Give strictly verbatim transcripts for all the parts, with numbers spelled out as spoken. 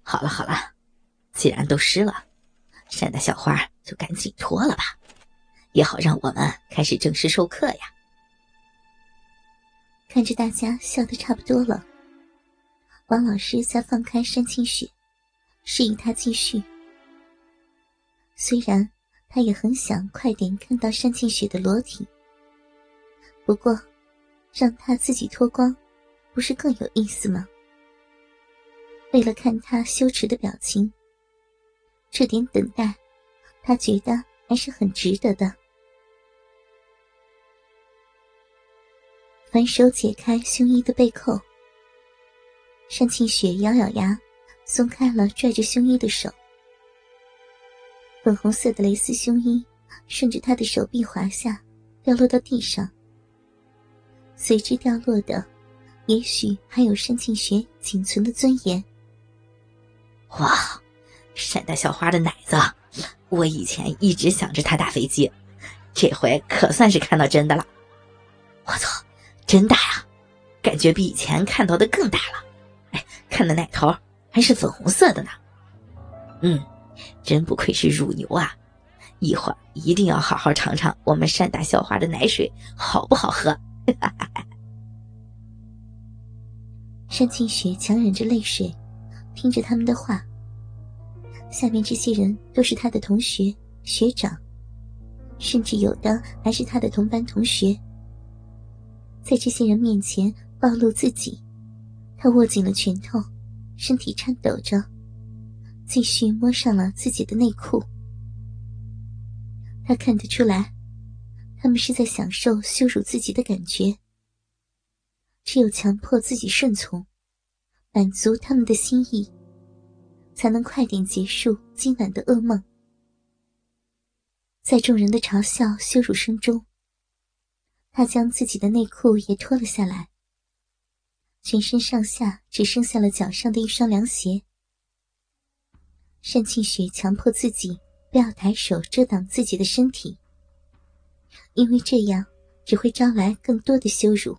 好了好了，既然都湿了，山大校花就赶紧脱了吧，也好让我们开始正式授课呀。 看着大家笑得差不多了，王老师才放开山清雪，示意他继续。虽然他也很想快点看到山清雪的裸体，不过让他自己脱光不是更有意思吗？为了看他羞耻的表情，这点等待他觉得还是很值得的。反手解开胸衣的背扣，山清雪咬咬牙，松开了拽着胸衣的手。粉红色的蕾丝胸衣顺着她的手臂滑下，掉落到地上。随之掉落的，也许还有山清雪仅存的尊严。 哇，山大校花的奶子，我以前一直想着她打飞机，这回可算是看到真的了。我操，真大呀，感觉比以前看到的更大了。哎，看那奶头还是粉红色的呢。嗯，真不愧是乳牛啊，一会儿一定要好好尝尝我们山大校花的奶水好不好喝。 山清雪强忍着泪水，听着他们的话。下面这些人都是他的同学学长，甚至有的还是他的同班同学。在这些人面前暴露自己，他握紧了拳头，身体颤抖着，继续摸上了自己的内裤。他看得出来，他们是在享受羞辱自己的感觉，只有强迫自己顺从，满足他们的心意，才能快点结束今晚的噩梦。在众人的嘲笑羞辱声中，他将自己的内裤也脱了下来，全身上下只剩下了脚上的一双凉鞋。单庆雪强迫自己不要抬手遮挡自己的身体，因为这样只会招来更多的羞辱。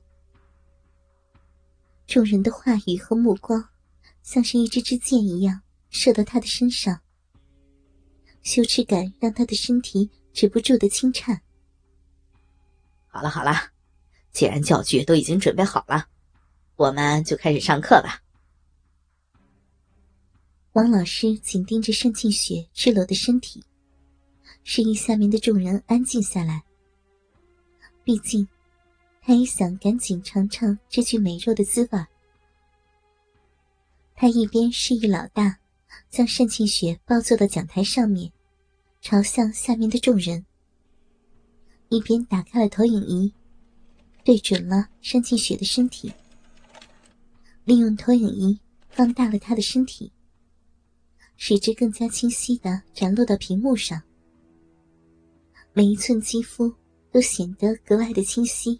众人的话语和目光像是一支支箭一样射到他的身上，羞耻感让他的身体止不住的轻颤。 好了好了，既然教具都已经准备好了，我们就开始上课吧。 王老师紧盯着单庆雪赤裸的身体，示意下面的众人安静下来。毕竟他也想赶紧尝尝这具美肉的滋味。他一边示意老大将单庆雪抱坐到讲台上面，朝向下面的众人，一边打开了投影仪，对准了单庆雪的身体，利用投影仪放大了她的身体，使之更加清晰地展露到屏幕上，每一寸肌肤都显得格外的清晰。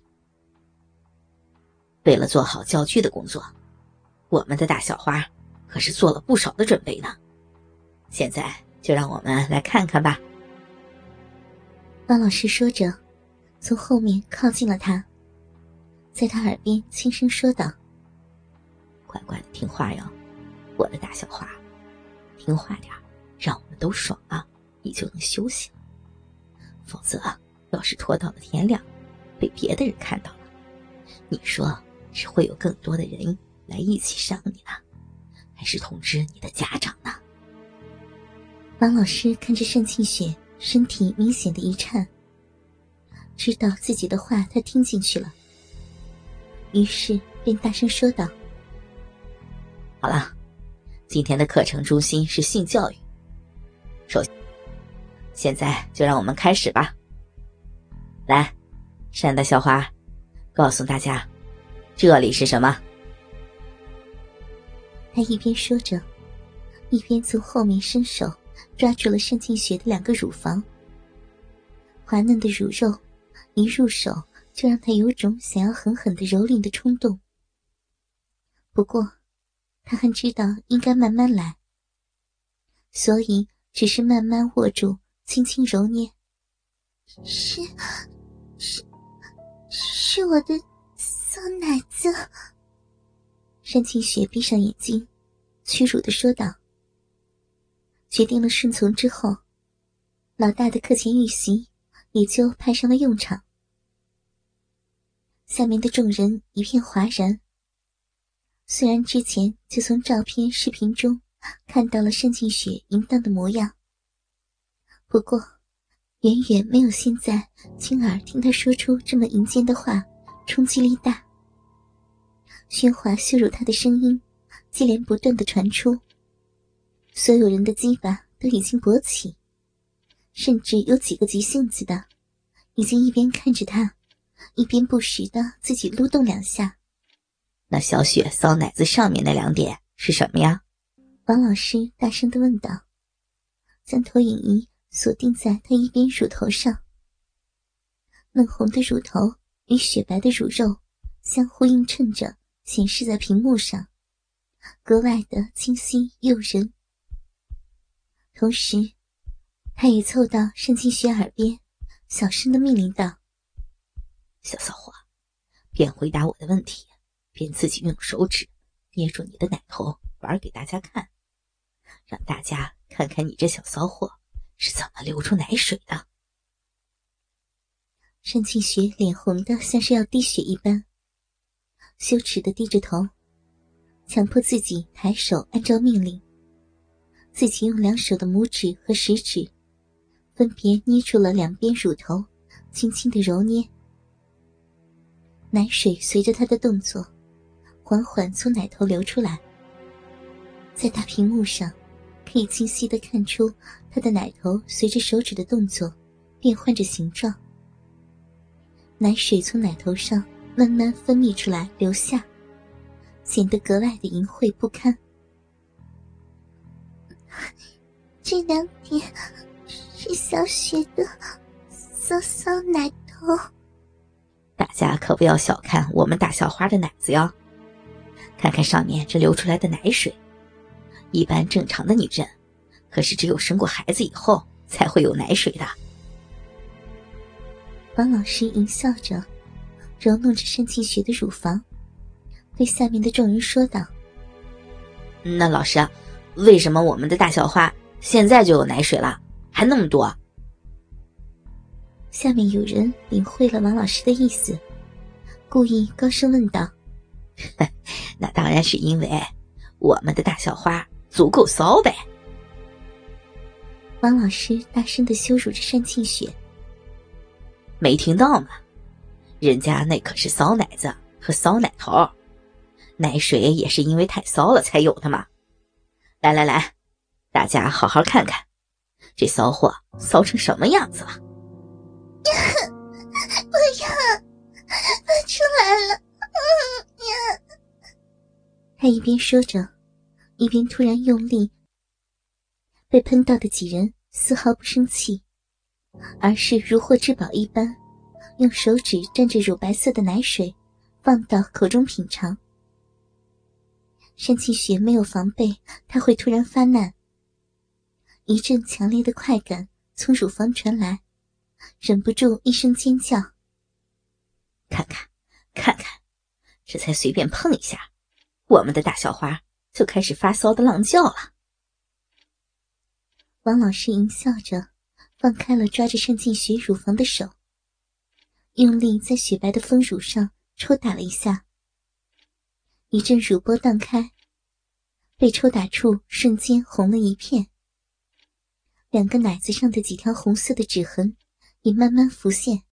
为了做好教具的工作，我们的大校花可是做了不少的准备呢。现在就让我们来看看吧。 王老师说着，从后面靠近了他，在他耳边轻声说道： 乖乖的听话哟，我的大校花，听话点，让我们都爽了，你就能休息了。否则要是拖到了天亮，被别的人看到了，你说是会有更多的人来一起伤你呢，还是通知你的家长呢？ 王老师看着单庆雪身体明显的一颤，知道自己的话他听进去了，于是便大声说道： 好了，今天的课程中心是性教育，首先现在就让我们开始吧。来，单大校花，告诉大家这里是什么。 他一边说着，一边从后面伸手抓住了单庆雪的两个乳房。滑嫩的乳肉一入手就让他有种想要狠狠地蹂躏的冲动。不过他还知道应该慢慢来，所以只是慢慢握住，轻轻揉捏。是是是我的骚奶子。单庆雪闭上眼睛，屈辱地说道： 决定了顺从之后，老大的课前预习也就派上了用场。下面的众人一片哗然。虽然之前就从照片视频中看到了单静雪淫荡的模样，不过远远没有现在亲耳听她说出这么淫贱的话冲击力大。喧哗羞辱她的声音接连不断地传出，所有人的鸡巴都已经勃起，甚至有几个急性子的已经一边看着她，一边不时地自己撸动两下。 那小雪骚奶子上面那两点是什么呀？ 王老师大声地问道，将投影仪锁定在她一边乳头上。嫩红的乳头与雪白的乳肉相互映衬着显示在屏幕上，格外的清晰诱人。同时他也凑到单静雪耳边小声地命令道， 小骚货，边回答我的问题边自己用手指捏住你的奶头玩给大家看，让大家看看你这小骚货是怎么流出奶水的。 单静雪脸红的像是要滴血一般，羞耻的低着头，强迫自己抬手按照命令，自己用两手的拇指和食指分别捏住了两边乳头，轻轻地揉捏。奶水随着他的动作缓缓从奶头流出来，在大屏幕上可以清晰地看出他的奶头随着手指的动作变换着形状，奶水从奶头上慢慢分泌出来流下，显得格外的淫秽不堪。这两点是小雪的骚骚奶头。 大家可不要小看我们大校花的奶子哟，看看上面这流出来的奶水，一般正常的女人可是只有生过孩子以后才会有奶水的。 王老师淫笑着揉弄着单静雪的乳房，对下面的众人说道， 那老师，为什么我们的大校花现在就有奶水了，还那么多？ 下面有人领会了王老师的意思，故意高声问道， 那当然是因为我们的大校花足够骚呗。 王老师大声地羞辱着单静雪， 没听到吗？人家那可是骚奶子和骚奶头，奶水也是因为太骚了才有的嘛。来来来，大家好好看看这骚货骚成什么样子了。 不要，喷出来了。他一边说着，一边突然用力。被喷到的几人丝毫不生气，而是如获至宝一般，用手指沾着乳白色的奶水放到口中品尝。单静雪没有防备他会突然发难，一阵强烈的快感从乳房传来，忍不住一声尖叫。 看看看看，这才随便碰一下，我们的大校花就开始发骚的浪叫了。 王老师淫笑着放开了抓着单静雪乳房的手，用力在雪白的丰乳上抽打了一下，一阵乳波荡开，被抽打处瞬间红了一片，两个奶子上的几条红色的指痕也慢慢浮现。